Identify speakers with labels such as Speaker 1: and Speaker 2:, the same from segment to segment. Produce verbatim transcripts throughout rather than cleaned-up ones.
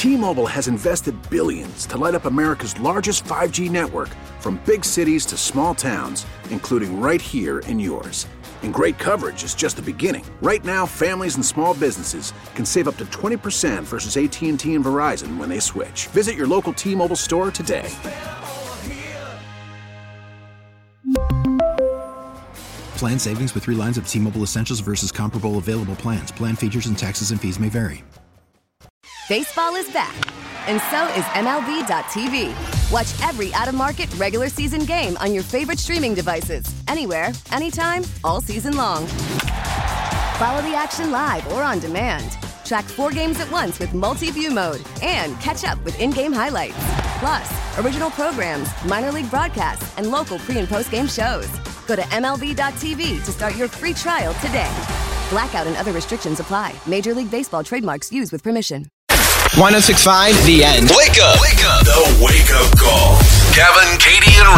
Speaker 1: T-Mobile has invested billions to light up America's largest five G network, from big cities to small towns, including right here in yours. And great coverage is just the beginning. Right now, families and small businesses can save up to twenty percent versus A T and T and Verizon when they switch. Visit your local T-Mobile store today.
Speaker 2: Plan savings with three lines of T-Mobile Essentials versus comparable available plans. Plan features and taxes and fees may vary.
Speaker 3: Baseball is back, and so is M L B dot T V. Watch every out-of-market regular season game on your favorite streaming devices, anywhere, anytime, all season long. Follow the action live or on demand. Track four games at once with multi-view mode and catch up with in-game highlights. Plus, original programs, minor league broadcasts, and local pre- and post-game shows. Go to M L B dot T V to start your free trial today. Blackout and other restrictions apply. Major League Baseball trademarks used with permission.
Speaker 4: one oh six point five The End.
Speaker 5: Wake up. Wake up. The Wake Up Call. Kevin, Katie, and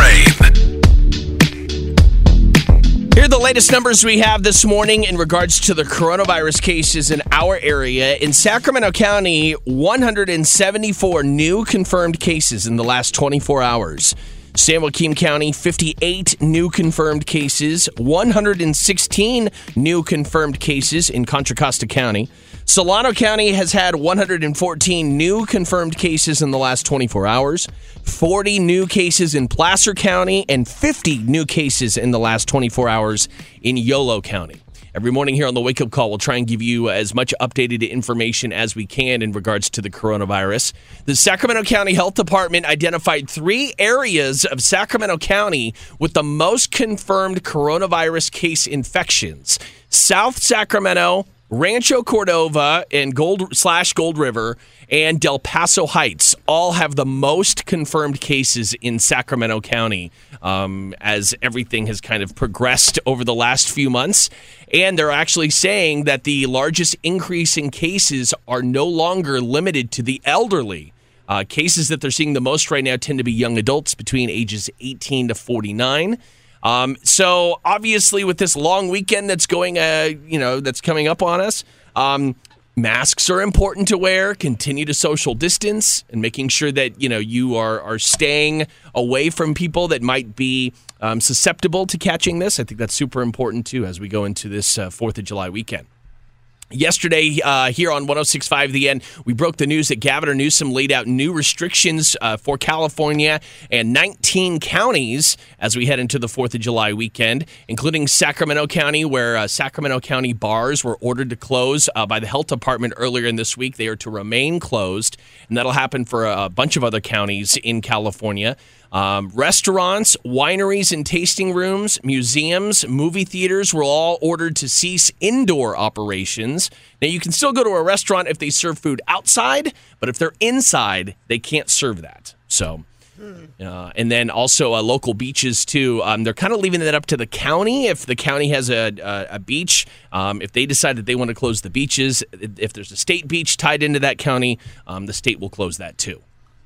Speaker 5: Rain.
Speaker 6: Here are the latest numbers we have this morning in regards to the coronavirus cases in our area. In Sacramento County, one hundred seventy-four new confirmed cases in the last twenty-four hours. San Joaquin County, fifty-eight new confirmed cases, one hundred sixteen new confirmed cases in Contra Costa County. Solano County has had one hundred fourteen new confirmed cases in the last twenty-four hours, forty new cases in Placer County, and fifty new cases in the last twenty-four hours in Yolo County. Every morning here on the Wake Up Call, we'll try and give you as much updated information as we can in regards to the coronavirus. The Sacramento County Health Department identified three areas of Sacramento County with the most confirmed coronavirus case infections: South Sacramento, Rancho Cordova, and Gold slash Gold River, and Del Paso Heights all have the most confirmed cases in Sacramento County um, as everything has kind of progressed over the last few months. And they're actually saying that the largest increase in cases are no longer limited to the elderly. Uh, cases that they're seeing the most right now tend to be young adults between ages eighteen to forty-nine. Um, so obviously with this long weekend that's going, uh, you know, that's coming up on us, um, masks are important to wear. Continue to social distance and making sure that, you know, you are, are staying away from people that might be um, susceptible to catching this. I think that's super important too as we go into this uh, fourth of July weekend. Yesterday, uh, here on one oh six point five The End, we broke the news that Governor Newsom laid out new restrictions uh, for California and nineteen counties as we head into the fourth of July weekend, including Sacramento County, where uh, Sacramento County bars were ordered to close uh, by the health department earlier in this week. They are to remain closed, and that'll happen for a bunch of other counties in California. Um, restaurants, wineries and tasting rooms, museums, movie theaters were all ordered to cease indoor operations. Now, you can still go to a restaurant if they serve food outside, but if they're inside, they can't serve that. So, uh, and then also uh, local beaches, too. Um, they're kind of leaving that up to the county. If the county has a, a, a beach, um, if they decide that they want to close the beaches, if there's a state beach tied into that county, um, the state will close that, too.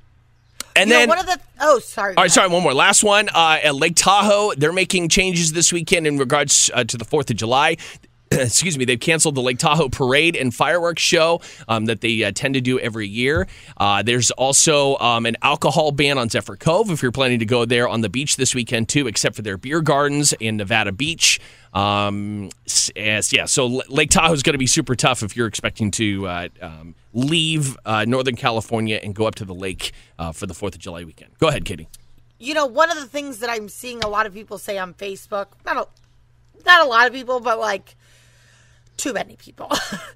Speaker 6: And
Speaker 7: you
Speaker 6: then,
Speaker 7: know, one of the oh, sorry.
Speaker 6: All right, sorry, one more. Last one. Uh, at Lake Tahoe, they're making changes this weekend in regards uh, to the fourth of July. Excuse me, they've canceled the Lake Tahoe parade and fireworks show um, that they uh, tend to do every year. Uh, there's also um, an alcohol ban on Zephyr Cove if you're planning to go there on the beach this weekend, too, except for their beer gardens in Nevada Beach. Um, as, yeah, so Lake Tahoe is going to be super tough if you're expecting to uh, um, leave uh, Northern California and go up to the lake uh, for the fourth of July weekend. Go ahead, Katie.
Speaker 7: You know, one of the things that I'm seeing a lot of people say on Facebook, not a, not a lot of people, but like too many people.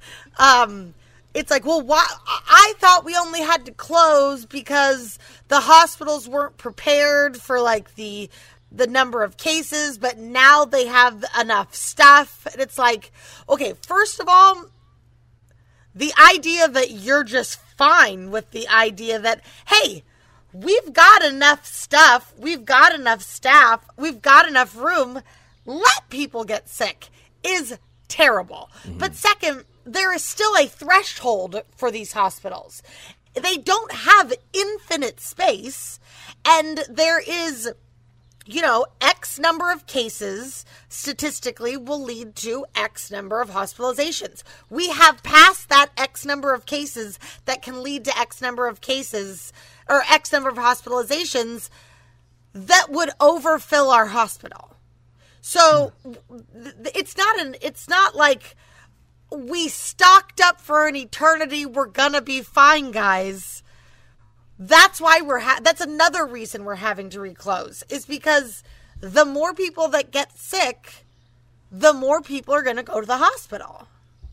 Speaker 7: um, it's like, well, why? I thought we only had to close because the hospitals weren't prepared for like the the number of cases, but now they have enough stuff. And it's like, okay, first of all, the idea that you're just fine with the idea that, hey, we've got enough stuff, we've got enough staff, we've got enough room, let people get sick is terrible. Mm-hmm. But second, there is still a threshold for these hospitals. They don't have infinite space, and there is you know, X number of cases statistically will lead to X number of hospitalizations. We have passed that X number of cases that can lead to X number of cases or X number of hospitalizations that would overfill our hospital. So th- it's not an, it's not like we stocked up for an eternity. We're gonna be fine, guys. That's why we're, ha- that's another reason we're having to reclose, is because the more people that get sick, the more people are going to go to the hospital.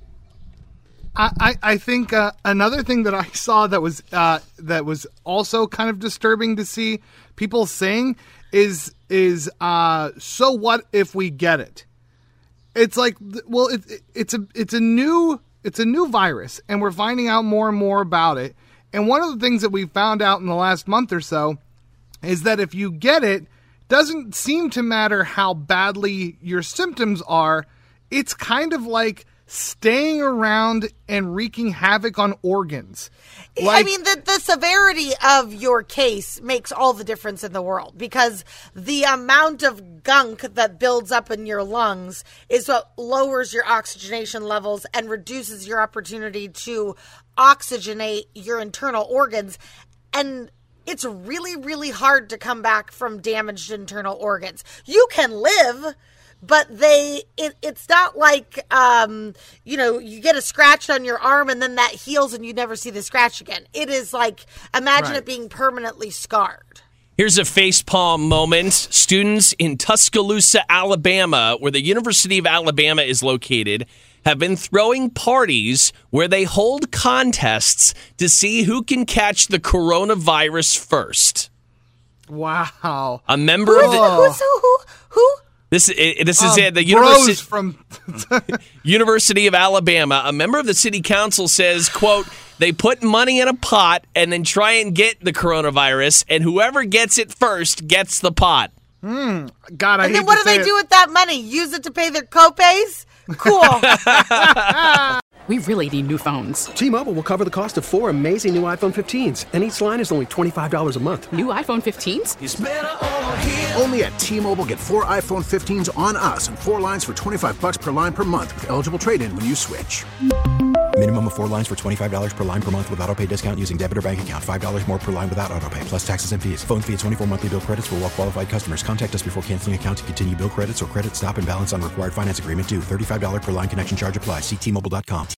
Speaker 8: I, I, I think uh, another thing that I saw that was uh, that was also kind of disturbing to see people saying is, is uh, so what if we get it? It's like, well, it, it, it's a, it's a new, it's a new virus, and we're finding out more and more about it. And one of the things that we found out in the last month or so is that if you get it, doesn't seem to matter how badly your symptoms are. It's kind of like staying around and wreaking havoc on organs. Like,
Speaker 7: I mean, the, the severity of your case makes all the difference in the world, because the amount of gunk that builds up in your lungs is what lowers your oxygenation levels and reduces your opportunity to oxygenate your internal organs. And it's really, really hard to come back from damaged internal organs. You can live, but they, it, it's not like, um, you know, you get a scratch on your arm and then that heals and you never see the scratch again. It is like, imagine
Speaker 8: Right.
Speaker 7: it being permanently scarred.
Speaker 6: Here's a facepalm moment. Students in Tuscaloosa, Alabama, where the University of Alabama is located, have been throwing parties where they hold contests to see who can catch the coronavirus first.
Speaker 8: wow.
Speaker 6: A member
Speaker 7: Who
Speaker 6: of
Speaker 7: is
Speaker 6: the...
Speaker 7: it? Who's, who, who?
Speaker 6: This, this is
Speaker 8: Um,
Speaker 6: it. The
Speaker 8: bros
Speaker 6: University,
Speaker 8: from
Speaker 6: University of Alabama, a member of the city council says, quote, they put money in a pot and then try and get the coronavirus, and whoever gets it first gets the pot.
Speaker 8: God, I
Speaker 7: And
Speaker 8: hate
Speaker 7: then what
Speaker 8: to
Speaker 7: do they
Speaker 8: say
Speaker 7: do
Speaker 8: it.
Speaker 7: with that money? Use it to pay their copays? Cool.
Speaker 9: We really need new phones.
Speaker 10: T-Mobile will cover the cost of four amazing new iPhone fifteens, and each line is only twenty-five dollars a month.
Speaker 9: New iPhone fifteens?
Speaker 1: Only at T-Mobile, get four iPhone fifteens on us and four lines for twenty-five bucks per line per month with eligible trade-in when you switch.
Speaker 2: Minimum of four lines for twenty-five dollars per line per month with auto pay discount using debit or bank account. five dollars more per line without auto pay, plus taxes and fees. Phone fee at twenty-four monthly bill credits for well-qualified customers. Contact us before canceling account to continue bill credits or credit stop and balance on required finance agreement due. thirty-five dollars per line connection charge applies. See T Mobile dot com.